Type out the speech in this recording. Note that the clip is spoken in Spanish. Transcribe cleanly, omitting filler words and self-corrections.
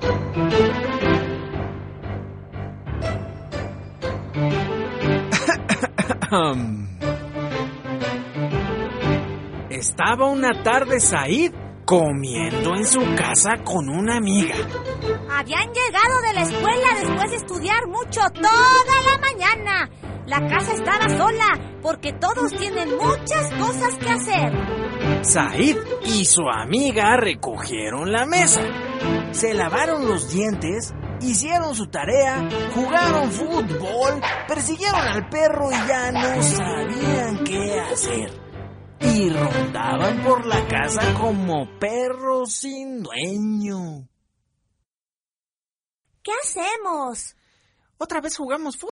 Estaba una tarde Said comiendo en su casa con una amiga. Habían llegado de la escuela después de estudiar mucho toda la mañana. La casa estaba sola porque todos tienen muchas cosas que hacer. Said y su amiga recogieron la mesa, se lavaron los dientes, hicieron su tarea, jugaron fútbol, persiguieron al perro y ya no sabían qué hacer. Y rondaban por la casa como perros sin dueño. ¿Qué hacemos? Otra vez jugamos fútbol.